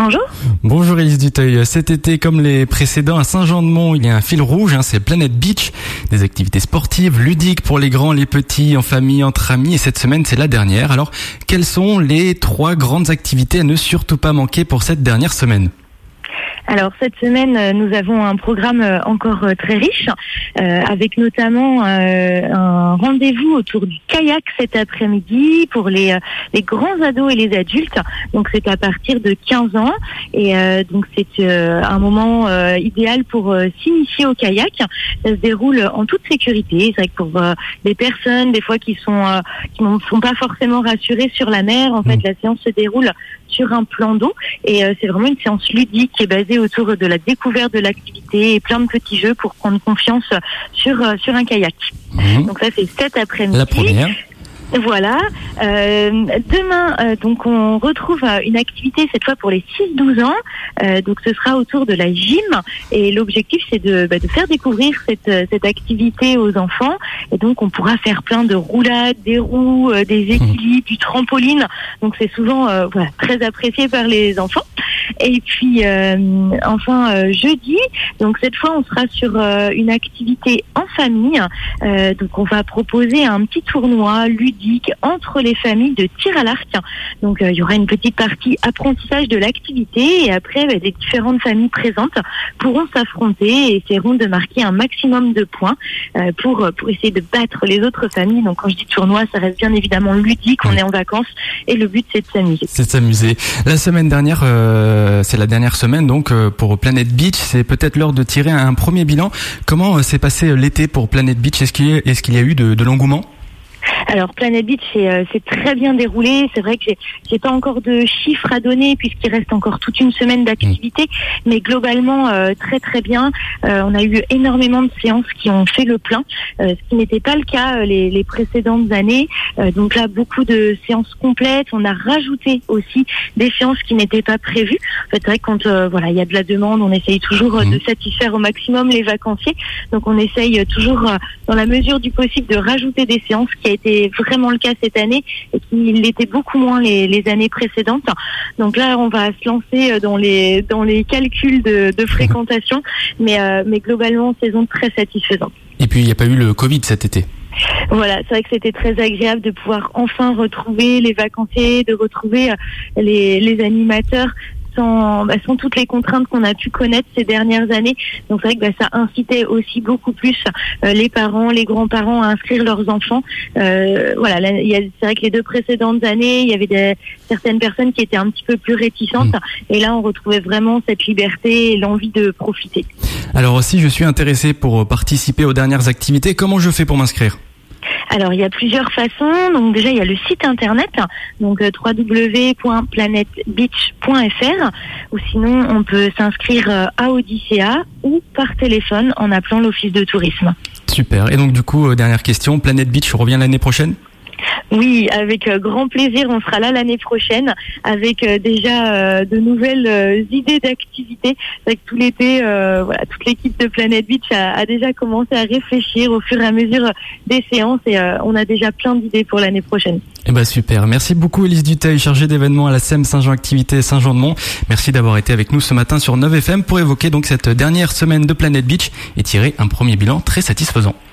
Bonjour. Bonjour Élise Duteuil. Cet été, comme les précédents, à Saint-Jean-de-Mont, il y a un fil rouge, c'est Planet Beach. Des activités sportives, ludiques pour les grands, les petits, en famille, entre amis. Et cette semaine, c'est la dernière. Alors, quelles sont les 3 grandes activités à ne surtout pas manquer pour cette dernière semaine ? Alors cette semaine, nous avons un programme encore très riche, avec notamment un rendez-vous autour du kayak cet après-midi pour les grands ados et les adultes. Donc c'est à partir de 15 ans et donc c'est un moment idéal pour s'initier au kayak. Ça se déroule en toute sécurité. C'est vrai que pour des personnes des fois qui ne sont pas forcément rassurées sur la mer, en fait la séance se déroule sur un plan d'eau et c'est vraiment une séance ludique qui est basée autour de la découverte de l'activité et plein de petits jeux pour prendre confiance sur un kayak. Donc ça c'est cet après-midi. La première. Voilà. Demain, donc on retrouve une activité cette fois pour les 6-12 ans. Donc ce sera autour de la gym et l'objectif c'est de faire découvrir cette activité aux enfants. Et donc on pourra faire plein de roulades, des roues, des équilibres, du trampoline. Donc c'est souvent très apprécié par les enfants. Et puis enfin jeudi, donc cette fois on sera sur une activité en famille. Donc on va proposer un petit tournoi ludique entre les familles de tir à l'arc. Donc il y aura une petite partie apprentissage de l'activité et après les différentes familles présentes pourront s'affronter et essaieront de marquer un maximum de points pour essayer de battre les autres familles. Donc quand je dis tournoi, ça reste bien évidemment ludique, on est en vacances et le but c'est de s'amuser. C'est de s'amuser. La semaine dernière, c'est la dernière semaine donc pour Planet Beach, c'est peut-être l'heure de tirer un premier bilan. Comment s'est passé l'été pour Planet Beach ? Est-ce qu'il y a eu de l'engouement ? Alors Planet Beach c'est très bien déroulé. C'est vrai que j'ai pas encore de chiffres à donner puisqu'il reste encore toute une semaine d'activité, mais globalement très très bien. On a eu énormément de séances qui ont fait le plein, ce qui n'était pas le cas les précédentes années. Donc là beaucoup de séances complètes. On a rajouté aussi des séances qui n'étaient pas prévues. En fait, c'est vrai que quand il y a de la demande, on essaye toujours de satisfaire au maximum les vacanciers. Donc on essaye toujours dans la mesure du possible de rajouter des séances, qui a été vraiment le cas cette année et qui l'était beaucoup moins les années précédentes. Donc là, on va se lancer dans les calculs de fréquentation, mais globalement, saison très satisfaisante. Et puis, il n'y a pas eu le Covid cet été. Voilà, c'est vrai que c'était très agréable de pouvoir enfin retrouver les vacanciers, de retrouver les animateurs sans toutes les contraintes qu'on a pu connaître ces dernières années. Donc c'est vrai que ça incitait aussi beaucoup plus les parents, les grands-parents à inscrire leurs enfants. C'est vrai que les 2 précédentes années, il y avait certaines personnes qui étaient un petit peu plus réticentes. Et là, on retrouvait vraiment cette liberté et l'envie de profiter. Alors si je suis intéressé pour participer aux dernières activités, comment je fais pour m'inscrire ? Alors, il y a plusieurs façons. Donc déjà, il y a le site internet, donc www.planetbeach.fr, ou sinon, on peut s'inscrire à Odyssea ou par téléphone en appelant l'office de tourisme. Super. Et donc du coup, dernière question, Planet Beach revient l'année prochaine ? Oui, avec grand plaisir, on sera là l'année prochaine avec déjà de nouvelles idées d'activités. Avec tout l'été, toute l'équipe de Planet Beach a déjà commencé à réfléchir au fur et à mesure des séances et on a déjà plein d'idées pour l'année prochaine. Super. Merci beaucoup Élise Duteuil, chargée d'événements à la SEM Saint-Jean Activité Saint-Jean-de-Mont. Merci d'avoir été avec nous ce matin sur 9FM pour évoquer donc cette dernière semaine de Planet Beach et tirer un premier bilan très satisfaisant.